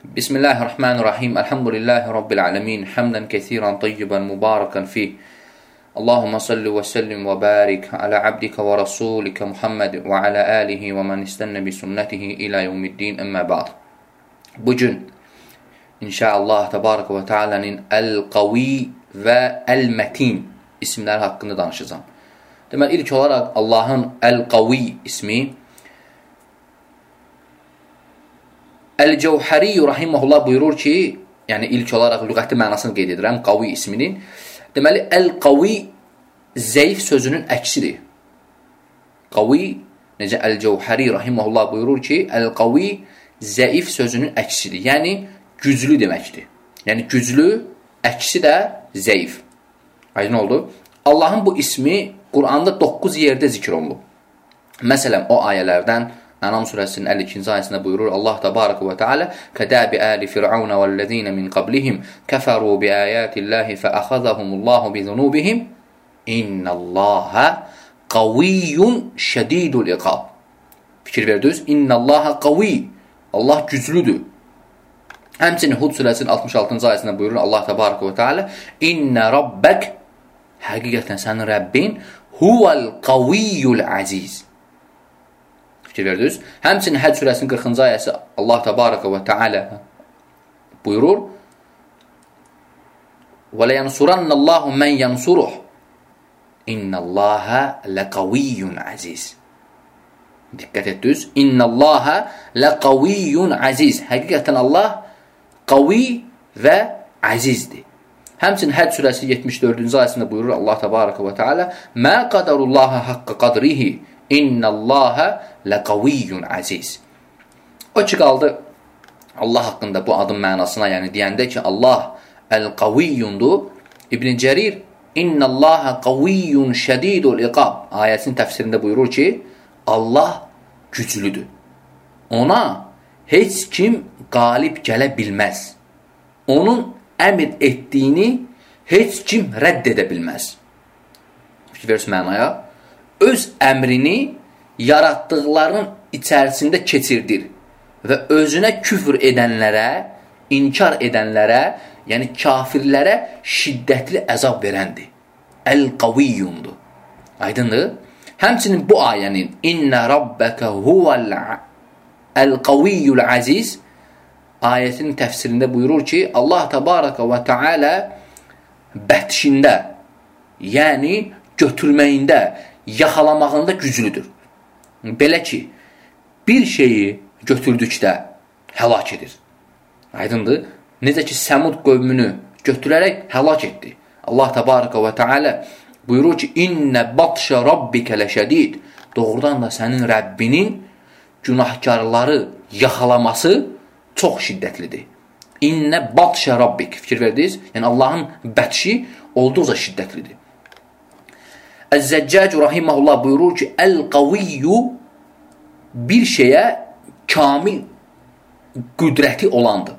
Bismillahirrahmanirrahim. Elhamdülillahi Rabbil alemin. Hamdan kesiran tayyiban mubarakan fih. Allahumma salli və sellim və barik ala abdika və rasulika Muhammed və ala alihi və man istənə bi sünnətihi ilə yevmiddin əmmə ba'd. Bugün inşallah təbarək və teala'nın Əl-Qavi və Əl-Mətin isimləri haqqında danışacağım. Deməli, ilk olaraq Allahın Əl-Qavi ismi Əl-Cəvhəri rahiməhullah buyurur ki, yəni ilk olaraq lüğəti mənasını qeyd edirəm, qavi isminin. Deməli, Əl-Qavi zəif sözünün əksidir. Qavi, necə Əl-Cəvhəri rahiməhullah buyurur ki, Əl-Qavi zəif sözünün əksidir. Yəni, güclü deməkdir. Yəni, güclü, əksi də zəif. Aydın oldu. Allahın bu ismi Quranda 9 yerdə zikr olunub. Məsələn, o ayələrdən Ənam surəsinin 52-ci ayəsində buyurur Allah təbarəkə və teala Kədəbi əli fir'aunə vəl-ləzīnə min qablihim kəfəru bi əyətillahi fəəxəzəhumullahu bi zunubihim İnnəlləhə qaviyyun şədidul iqab. Fikir verdiniz? İnnəlləhə qaviy. Allah güclüdür. Həmçinin Hud surəsinin 66-cı ayəsində buyurur Allah təbarəkə və teala İnnə rabbək, həqiqətən sənin Rəbbin huvəl qaviyyul əziz. Fikir verdiniz. Həmçinin Həc surəsinin 40-cı ayəsi Allah təbarəkə və teala buyurur Və ləyənsurannəllahu mən yənsuruh İnnəlləhə ləqaviyyun əziz. Diqqət etdiniz. İnnəlləhə ləqaviyyun əziz. Həqiqətən Allah qavi və əzizdir. Həmçinin Həc surəsi 74-cü ayəsində buyurur Allah təbarəkə və teala Mə qadarullaha haqqa qadrihi İnnəlləhə ləqaviyyun əziz. O ki, qaldı Allah haqqında bu adın mənasına, yəni deyəndə ki, Allah əl-qaviyyundur. İbn Cərir İnnəlləhə qaviyyun şədidul iqab ayəsinin təfsirində buyurur ki, Allah güclüdür. Ona heç kim qalib gələ bilməz. Onun əmr etdiyini heç kim rədd edə bilməz. Fikir verirsiniz mənaya? Öz əmrini yaratdıqlarının içərisində keçirdir və özünə küfr edənlərə, inkar edənlərə, yəni kafirlərə şiddətli əzab verəndir. Əl-qaviyyundur. Aydındır? Həmçinin bu ayənin İnnə rabbəkə huvəl əl-qaviyyul əziz ayətinin təfsirində buyurur ki, Allah təbarəkə və teala bətşində, yəni götürməyində, yaxalamağında güclüdür. Belə ki, bir şeyi götürdükdə həlak edir. Aydındır? Necə ki, Səmud qövmünü götürərək həlak etdi. Allah təbarəkə və teala buyurur ki, İnnə batşə rabbikə ləşədid. Doğrudan da sənin Rəbbinin günahkarları yaxalaması çox şiddətlidir. İnnə batşə rabbik. Fikir verdiniz? Yəni, Allahın bətşi olduqca şiddətlidir. Əz-Zəccac rahiməhullah buyurur ki, Əl-Qaviyyu bir şeyə kamil qüdrəti olandır.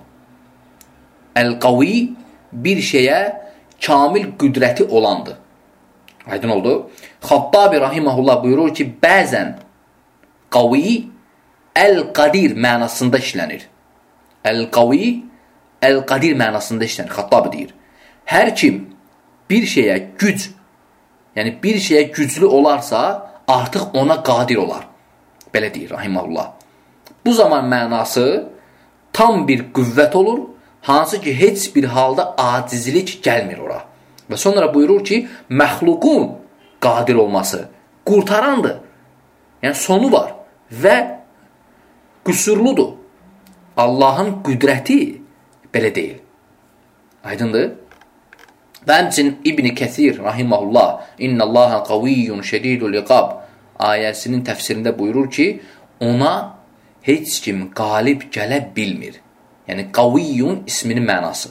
Əl-Qavi bir şeyə kamil qüdrəti olandır. Aydın oldu. Xattabi rahiməhullah buyurur ki, bəzən qavi Əl-Qadir mənasında işlənir. Əl-Qavi Əl-Qadir mənasında işlənir. Xattabi deyir. Hər kim bir şeyə güc, yəni bir şeyə güclü olarsa, artıq ona qadir olar. Belə deyir, rahiməhullah. Bu zaman mənası tam bir qüvvət olur, hansı ki, heç bir halda acizlik gəlmir ora. Və sonra buyurur ki, məxluqun qadir olması qurtarandır. Yəni, sonu var və qüsurludur. Allahın qüdrəti belə deyil. Aydındır? Və həmçinin İbn Kəthir rahiməhullah İnnəlləhə qaviyyun şədidul iqab ayəsinin təfsirində buyurur ki, ona heç kim qalib gələ bilmir. Yəni, qaviyyun isminin mənası.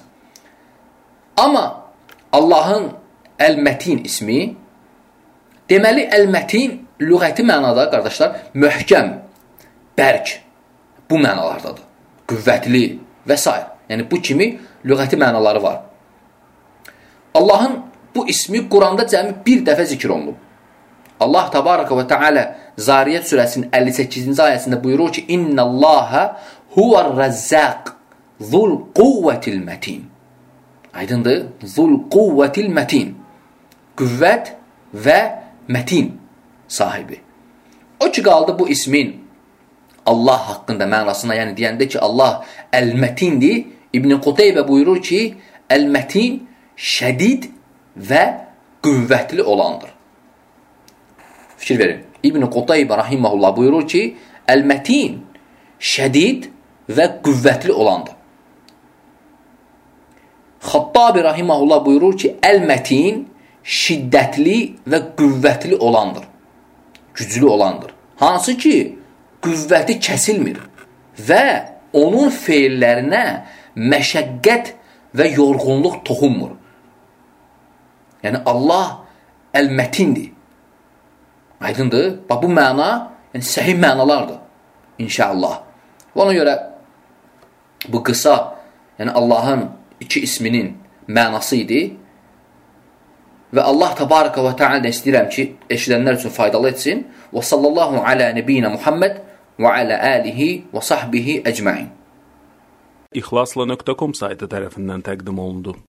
Amma Allahın Əl-Mətin ismi, deməli, Əl-Mətin lüğəti mənada, qardaşlar, möhkəm, bərk, bu mənalardadır. Qüvvətli və s. Yəni, bu kimi lüğəti mənaları var. Allahın bu ismi Quranda cəmi bir dəfə zikr olunub. Allah təbarəkə və teala Zariyyət surəsinin 58-ci ayəsində buyurur ki, İnnəlləhə huvər-rəzzaq Zul quvvetil mətin. Aydındır? Zul quvvetil mətin. Qüvvət və mətin sahibi. O ki, qaldı bu ismin Allah haqqında mənasına, yəni deyəndə ki, Allah əl-mətindir, İbn Quteybə buyurur ki, əl-mətin şədid və qüvvətli olandır. Fikir verin. İbn Quteybə rahiməhullah buyurur ki, əl-mətin şədid və qüvvətli olandır. Xattabi rahiməhullah buyurur ki, əl-mətin şiddətli və qüvvətli olandır. Güclü olandır. Hansı ki, qüvvəti kəsilmir və onun feillərinə məşəqqət və yorğunluq toxunmur. Yəni, Allah əl-mətindir. Aydındır? Bax, bu məna səhih mənalardır. İnşallah. Və ona görə bu qısa, yəni Allahın iki isminin mənası idi. Və Allah təbarəkə və teala istəyirəm ki, eşidənlər üçün faydalı etsin. Və sallallahu alə nəbiyyina Muhammed və alə alihi və sahbihi əcməin. İxlasla.com saytı tərəfindən təqdim olundu.